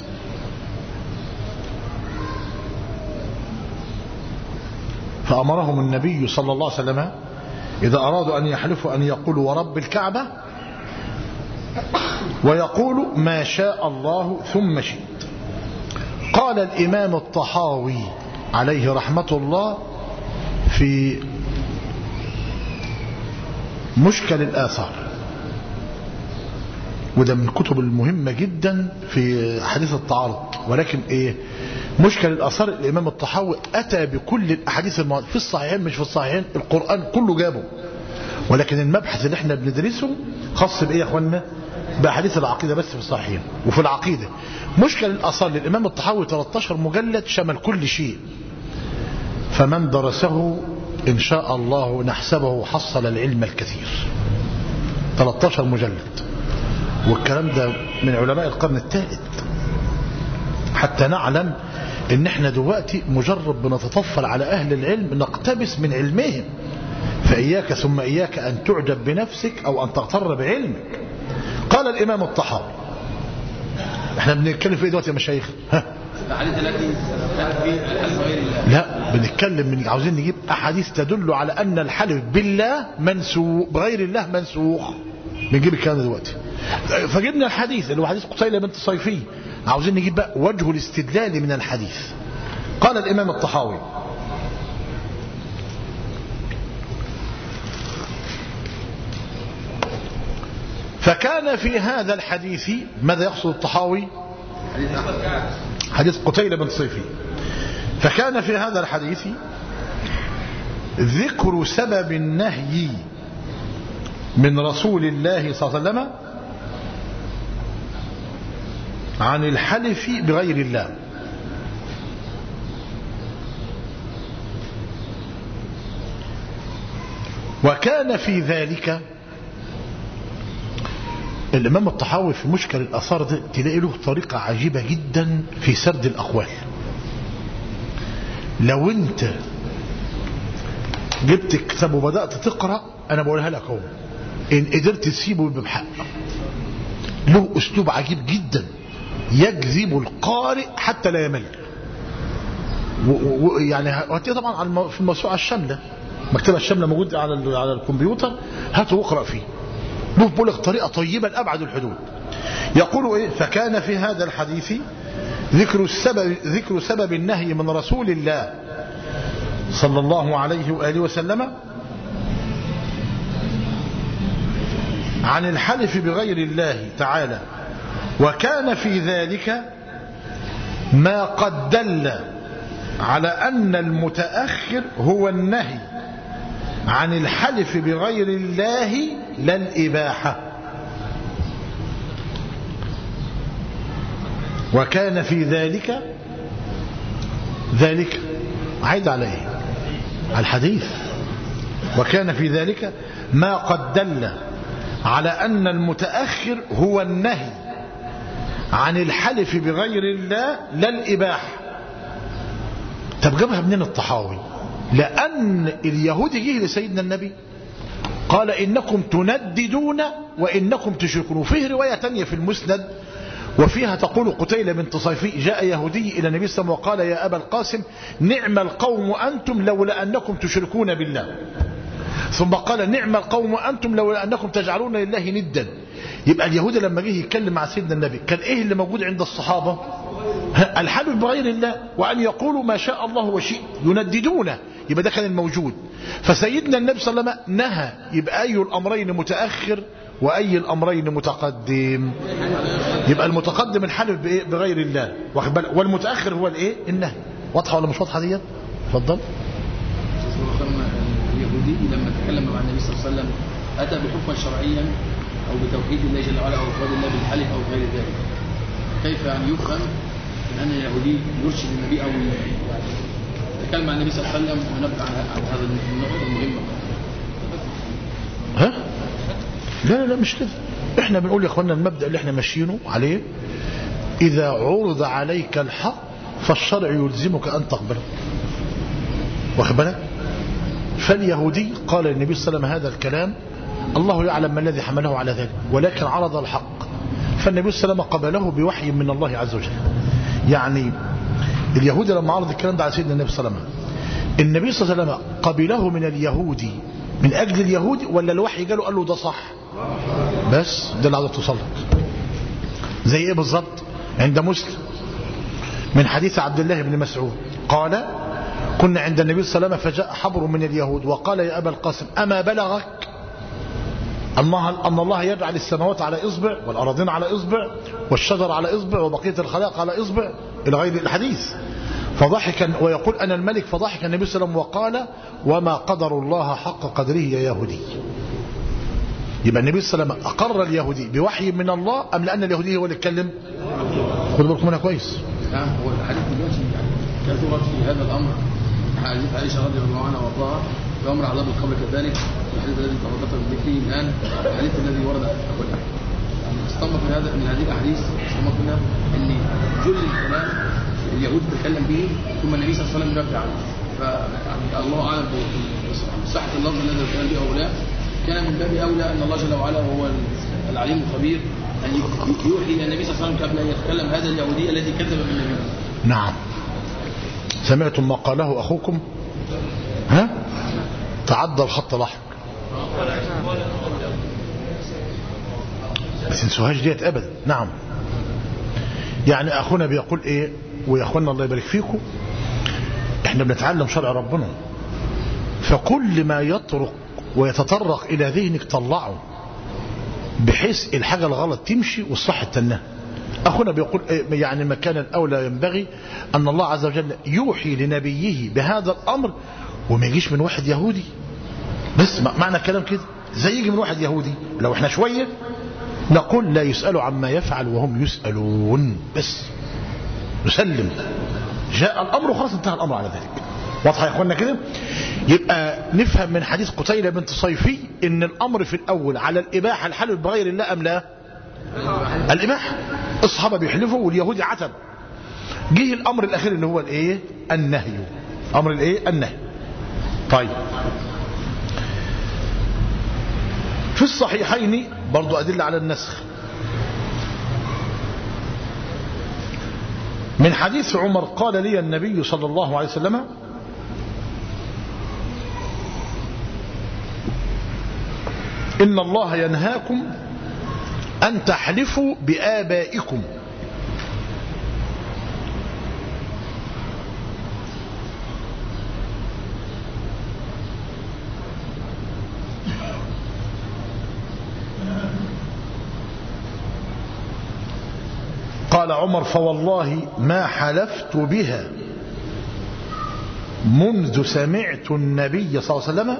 فأمرهم النبي صلى الله عليه وسلم إذا أرادوا أن يحلفوا أن يقولوا ورب الكعبة ويقولوا ما شاء الله ثم شئت. قال الإمام الطحاوي عليه رحمة الله في مشكل الآثار، وده من الكتب المهمة جدا في حديث التعارض، ولكن مشكل الآثار الإمام الطحاوي أتى بكل الأحاديث في الصحيحين مش في الصحيحين، القرآن كله جابه، ولكن المبحث اللي احنا بندرسه خاص بإيه يا أخوانا؟ بأحاديث العقيدة بس في الصحيحين. وفي العقيدة مشكل الآثار للإمام الطحاوي 13 مجلد شمل كل شيء، فمن درسه إن شاء الله نحسبه حصل العلم الكثير. 13 مجلد، والكلام ده من علماء القرن الثالث، حتى نعلم ان احنا دلوقتي مجرد بنتطفل على اهل العلم نقتبس من علمهم، فاياك ثم اياك ان تعجب بنفسك او ان تغتر بعلمك. قال الامام الطحاوي، احنا بنتكلم في ايه دلوقتي يا مشايخ؟ لا، بنتكلم عاوزين نجيب احاديث تدل على ان الحلف بالله منسوخ، بغير الله منسوخ. بنجيب الكلام دلوقتي، فجبنا الحديث اللي هو حديث قتيلة بنت صيفي، عاوزين نجيب بقى وجه الاستدلال من الحديث. قال الإمام الطحاوي: فكان في هذا الحديث، ماذا يقصد الطحاوي؟ حديث قتيلة بنت صيفي. فكان في هذا الحديث ذكر سبب النهي من رسول الله صلى الله عليه وسلم عن الحلف بغير الله، وكان في ذلك الإمام الطحاوي في مشكل الآثار ده تلاقي له طريقة عجيبة جدا في سرد الأقوال. لو انت جبت كتاب وبدأت تقرأ، أنا بقولها لك اهو، إن قدرت تسيبه يبقى بحق. له أسلوب عجيب جدا يجذب القارئ حتى لا يمل. يعني هاتيه طبعا في الموسوعة الشاملة، مكتبة الشاملة موجود على الكمبيوتر، هاته واقرأ فيه. له بقول لك طريقة طيبة لأبعد الحدود. يقول إيه؟ فكان في هذا الحديث ذكر سبب النهي من رسول الله صلى الله عليه وآله وسلم عن الحلف بغير الله تعالى، وكان في ذلك ما قد دل على أن المتأخر هو النهي عن الحلف بغير الله لا الإباحة. وكان في ذلك عيد عليه على الحديث، وكان في ذلك ما قد دل على أن المتأخر هو النهي عن الحلف بغير الله لا الإباحة. طب جابها منين الطحاوي؟ لأن اليهودي جه لسيدنا النبي قال إنكم تنددون وإنكم تشركون. وفيه رواية تانية في المسند وفيها تقول قتيلة بنت صيفي: جاء يهودي إلى النبي صلى الله عليه وسلم وقال يا أبا القاسم نعم القوم أنتم لولا أنكم تشركون بالله. ثم قال نعم القوم أنتم لولا أنكم تجعلون لله ندا. يبقى اليهودي لما جه يتكلم مع سيدنا النبي كان إيه اللي موجود عند الصحابة؟ الحلف بغير الله، وأن يقولوا ما شاء الله وشئت، ينددونه. يبقى ده كان الموجود. فسيدنا النبي صلى الله عليه وسلم نهى. يبقى أي الأمرين متأخر وأي الأمرين متقدم؟ يبقى المتقدم الحلف بغير الله، والمتأخر هو الايه؟ النهي. واضحة ولا مش واضحة ديت؟ اتفضل. اليهودي لما تكلم مع النبي صلى الله عليه وسلم أتى بحكما شرعيا أو بتوحيد الله جل وعلا أو إفراد الله بالحلف أو غير ذلك. كيف يعني يفهم من أن اليهودي يرشد النبي أو يتكلم عن النبي صلى الله عليه وسلم ونبقى عن هذا النقطة المهمة. ها؟ لا مش كده. احنا بنقول يا اخوانا المبدأ اللي احنا ماشيينه عليه، إذا عرض عليك الحق فالشرع يلزمك أن تقبله. واخد بالك؟ فاليهودي قال للنبي صلى الله عليه وسلم هذا الكلام، الله يعلم ما الذي حمله على ذلك، ولكن عرض الحق، فالنبي صلى الله عليه وسلم قبله بوحي من الله عز وجل. يعني اليهودي لما عرض الكلام ده على سيدنا النبي صلى الله عليه وسلم، النبي صلى الله عليه وسلم قبله من اليهودي من أجل اليهودي، ولا الوحي قال له ده صح بس؟ ده اللي عايز توصل لك. زي ايه بالظبط؟ عند مسلم من حديث عبد الله بن مسعود قال كنا عند النبي صلى الله عليه وسلم فجاء حبر من اليهود وقال يا أبا القاسم أما بلغك أن الله يجعل السماوات على إصبع والأراضين على إصبع والشجر على إصبع وبقية الخلائق على إصبع إلى غير الحديث؟ فضحك ويقول أنا الملك، فضحك النبي صلى الله عليه وسلم وقال وما قدر الله حق قدره يا يهودي. يبقى النبي صلى الله عليه وسلم أقر اليهودي بوحي من الله أم لأن اليهودي هو اللي اتكلم؟ خدوا بالكم منها كويس. نعم، هو الحديث دلوقتي كثرت في هذا الأمر حديث عائشة رضي الله عنها وارضاها بأمر عذاب القبر كذلك، الحديث الذي تفضلت بذكره الآن، الحديث الذي ورد استنبط من هذه الأحاديث استنبط منها أن جل الكلام اليهود تتكلم به ثم النبي صلى الله عليه وسلم يرد عنه. فيعني الله أعلم بصحة اللفظ الذي كان به أولى، كان من باب أولى أن الله جل وعلا وهو العليم الخبير أن يوحي إلى النبي صلى الله عليه وسلم قبل أن يتكلم هذا اليهودي الذي كذب بالنبي. نعم. سمعتم ما قاله أخوكم؟ ها؟ تعدى الخط الأحمر. ما تنسوهاش ديت أبدا. نعم. يعني أخونا بيقول إيه؟ ويا أخوانا الله يبارك فيكم، إحنا بنتعلم شرع ربنا، فكل ما يطرق ويتطرق إلى ذهنك طلعه بحيث الحاجة الغلط تمشي والصح تنهى. أخونا بيقول يعني ما كان الأولى ينبغي أن الله عز وجل يوحي لنبيه بهذا الأمر وما يجيش من واحد يهودي بس. معنى كلام كده زي يجي من واحد يهودي، لو احنا شوية نقول لا يسأل عما يفعل وهم يسألون، بس نسلم جاء الأمر وخلاص انتهى الأمر على ذلك. واضح يا اخوانا كده؟ يبقى نفهم من حديث قتيلة بنت صيفي ان الأمر في الأول على الإباحة، الحلف بغير الله أم لا؟ الإباحة. الصحابة بيحلفوا واليهودي عتب. جه الأمر الأخير اللي هو الايه؟ النهي. أمر الايه؟ النهي. طيب في الصحيحين برضو أدلة على النسخ من حديث عمر قال لي النبي صلى الله عليه وسلم إن الله ينهاكم أن تحلفوا بآبائكم قال عمر فوالله ما حلفت بها منذ سمعت النبي صلى الله عليه وسلم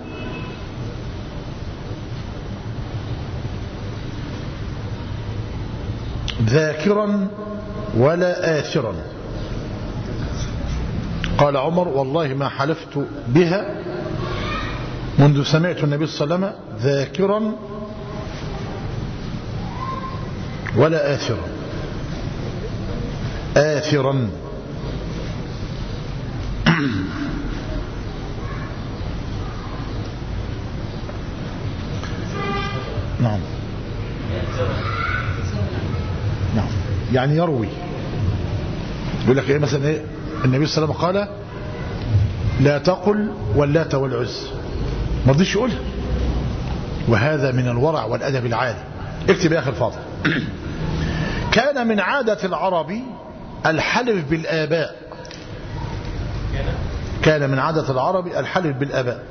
ذاكرا ولا آثرا. قال عمر والله ما حلفت بها منذ سمعت النبي صلى الله عليه وسلم ذاكرا ولا آثرا. آثرا نعم نعم يعني يروي. يقول لك ايه مثلا ايه النبي صلى الله عليه وسلم قال لا تقل واللات والعزى، ما رضيش يقولها، وهذا من الورع والأدب العالي. اكتب يا اخي الفاضل كان من عادة العرب الحلف بالآباء. كان من عادة العرب الحلف بالآباء.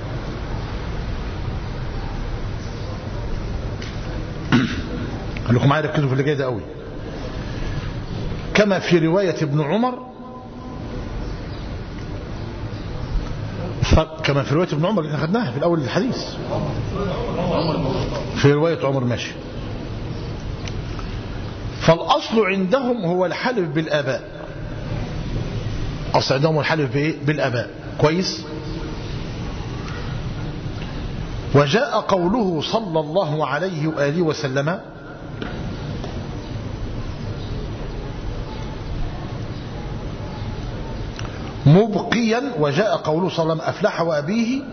خليكم معايا ركزوا في اللي جاي ده قوي. كما في رواية ابن عمر، كما في رواية ابن عمر اللي اخذناها في الأول الحديث، في رواية عمر ماشي. فالأصل عندهم هو الحلف بالآباء. أصل عندهم الحلف بالآباء. كويس. وجاء قوله صلى الله عليه وآله وسلم مبقيا، وجاء قوله صلى الله عليه وسلم أفلح وأبيه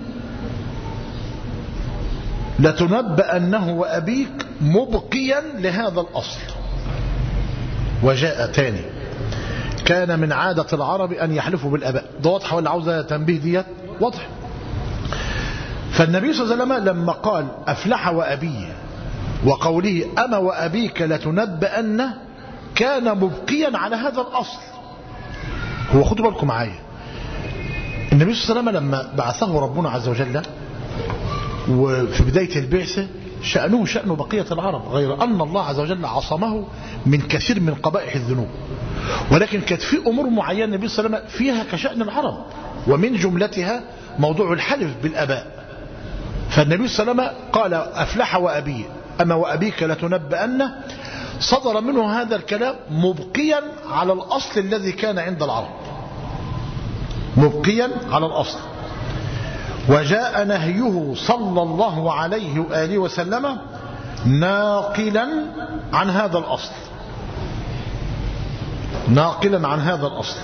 لتنبأنه وأبيك مبقيا لهذا الأصل. وجاء تاني كان من عادة العرب أن يحلفوا بالآباء. ده واضح ولا عاوزة تنبيه ديت؟ واضح. فالنبي صلى الله عليه وسلم لما قال أفلح وأبيه وقوله أما وأبيك لتنبأنه كان مبقيا على هذا الأصل. هو خدوا بالكم معايا، النبي صلى الله عليه وسلم لما بعثه ربنا عز وجل وفي بداية البعثة شأنه شأن بقية العرب، غير أن الله عز وجل عصمه من كثير من قبائح الذنوب، ولكن كانت في أمور معينة النبي صلى الله عليه وسلم فيها كشأن العرب، ومن جملتها موضوع الحلف بالآباء. فالنبي صلى الله عليه وسلم قال أفلح وأبيه أما وأبيك لتنبأنه، صدر منه هذا الكلام مبقيا على الأصل الذي كان عند العرب، مبقيا على الأصل. وجاء نهيه صلى الله عليه وآله وسلم ناقلا عن هذا الأصل، ناقلا عن هذا الأصل.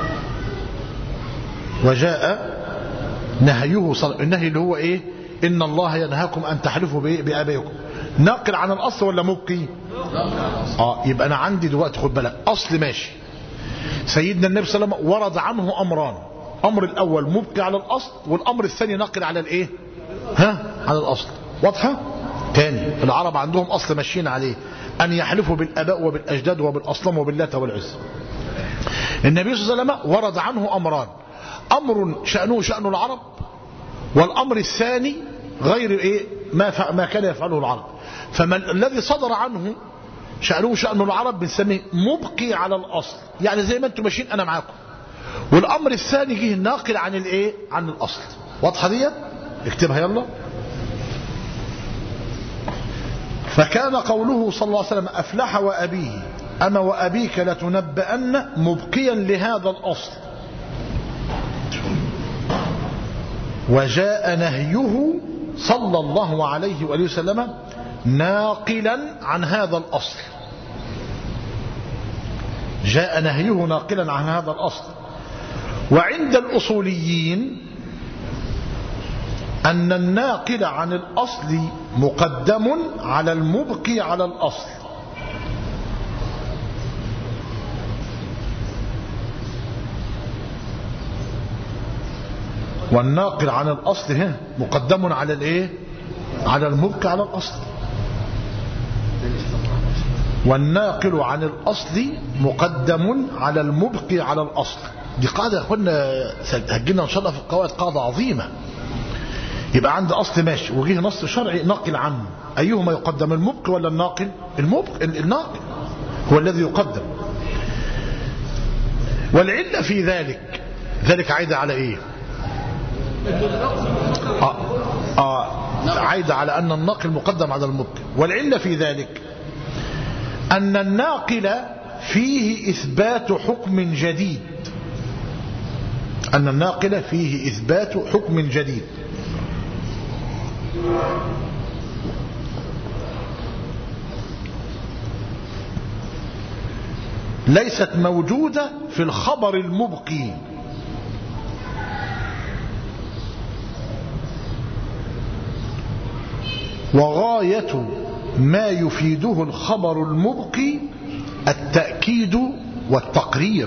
وجاء نهيه النهي اللي هو إيه؟ إن الله ينهاكم أن تحلفوا بآبائكم، ناقل عن الأصل ولا مبقي؟ يبقى أنا عندي دلوقتي خد بالك أصل ماشي، سيدنا النبي صلى الله عليه وسلم ورد عنه أمران، أمر الأول مبقي على الأصل، والأمر الثاني ناقل على الإيه؟ على الأصل. واضحة؟ تاني العرب عندهم أصل ماشيين عليه، أن يحلفوا بالآباء وبالأجداد وبالأصنام وباللات والعزى. النبي صلى الله عليه وسلم ورد عنه أمران، أمر شأنه شأن العرب، والأمر الثاني غير إيه؟ ما كان يفعله العرب. فما الذي صدر عنه شأنه شأن العرب بنسميه مبقي على الأصل، يعني زي ما انتم ماشيين أنا معاكم. والأمر الثاني جه ناقل عن الإيه؟ عن الأصل. واضحة دي؟ اكتبها يلا. فكان قوله صلى الله عليه وسلم أفلح وأبيه أما وأبيك لتنبأن مبقيا لهذا الأصل. وجاء نهيه صلى الله عليه وآله وسلم ناقلا عن هذا الأصل، جاء نهيه ناقلا عن هذا الأصل. وعند الأصوليين أن الناقل عن الأصل مقدم على المبقي على الأصل. والناقل عن الأصل مقدم على الإيه؟ على المبقي على الأصل. والناقل عن الأصل مقدم على المبقي على الأصل. دي قاعدة يا اخوانا هتجينا ان شاء الله في القواعد، قاعدة عظيمة. يبقى عند أصل ماشي وجيه نص شرعي ناقل عنه، أيهما يقدم، المبقي ولا الناقل؟ الناقل هو الذي يقدم. والعلة في ذلك عايدة على ايه؟ عايدة على أن الناقل مقدم على المبقي. والعلة في ذلك أن الناقل فيه إثبات حكم جديد، أن الناقل فيه إثبات حكم جديد. ليست موجودة في الخبر المبقي. وغاية ما يفيده الخبر المبقي التأكيد والتقرير.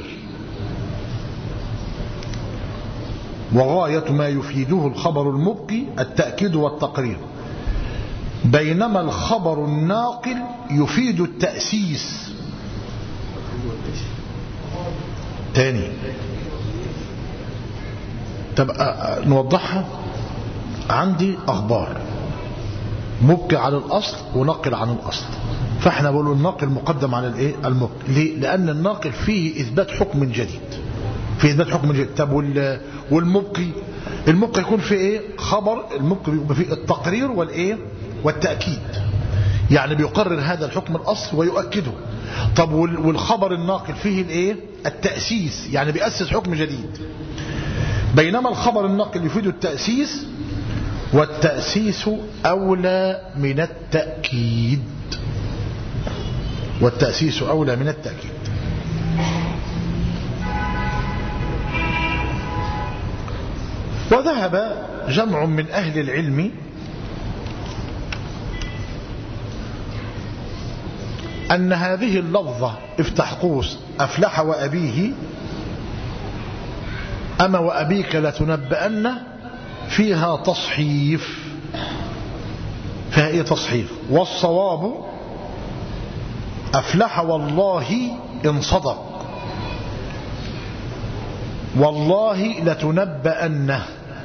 وغاية ما يفيده الخبر المبقي التأكيد والتقرير، بينما الخبر الناقل يفيد التأسيس. تاني تبقى نوضحها. عندي أخبار مبقي على الأصل ونقل عن الأصل، فاحنا بقول الناقل مقدم على الايه؟ المبقي. ليه؟ لأن الناقل فيه إثبات حكم جديد، فيه إثبات حكم جديد. طب والمبقي يكون فيه ايه؟ خبر. المبقي بيبقى فيه التقرير والايه؟ والتأكيد، يعني بيقرر هذا الحكم الأصل ويؤكده. طب والخبر الناقل فيه الايه؟ التأسيس، يعني بيأسس حكم جديد. بينما الخبر الناقل يفيد التأسيس، والتأسيس أولى من التأكيد. والتأسيس أولى من التأكيد. وذهب جمع من أهل العلم أن هذه اللفظة افتح قوس أفلح وأبيه أما وأبيك لتنبأن فيها تصحيف، فيها إيه تصحيف؟ والصواب أفلح والله إن صدق، والله لتنبأن.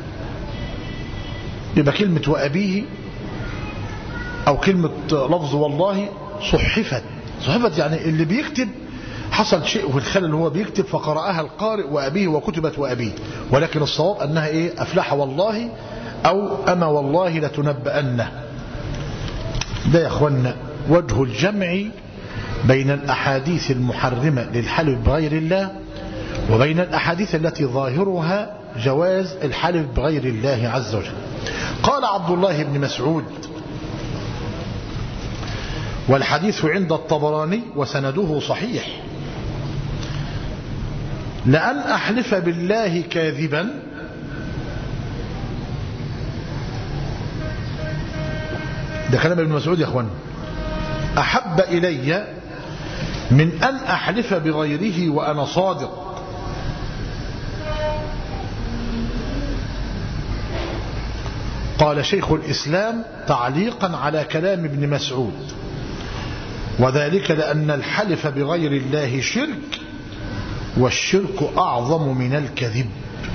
يبقى كلمة وأبيه أو كلمة لفظ والله صحفت يعني اللي بيكتب حصل شيء في الخلل اللي هو بيكتب فقرأها القارئ وأبيه وكتبت وأبيه، ولكن الصواب أنها إيه؟ أفلح والله أو أما والله لتنبأن. ده يا أخوانا وجه الجمع بين الأحاديث المحرمة للحلف بغير الله وبين الأحاديث التي ظاهرها جواز الحلف بغير الله عز وجل. قال عبد الله بن مسعود والحديث عند الطبراني وسنده صحيح: لأن أحلف بالله كاذبا ده كلام ابن مسعود يا اخوان، أحب إلي من أن أحلف بغيره وأنا صادق. قال شيخ الإسلام تعليقا على كلام ابن مسعود: وذلك لأن الحلف بغير الله شرك، والشرك أعظم من الكذب.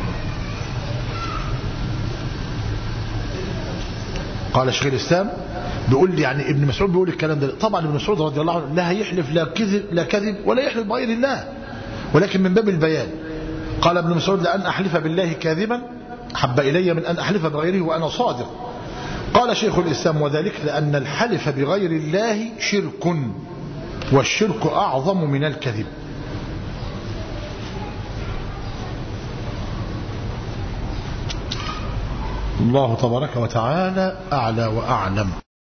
قال شيخ الإسلام بيقول لي يعني ابن مسعود بيقول الكلام ده. طبعا ابن مسعود رضي الله عنه لا هيحلف لا كذب ولا يحلف بغير الله، ولكن من باب البيان. قال ابن مسعود: لأن أحلف بالله كاذبا أحب إلي من أن أحلف بغيره وأنا صادق. قال شيخ الإسلام: وذلك لأن الحلف بغير الله شرك، والشرك أعظم من الكذب. الله تبارك وتعالى أعلى وأعلم.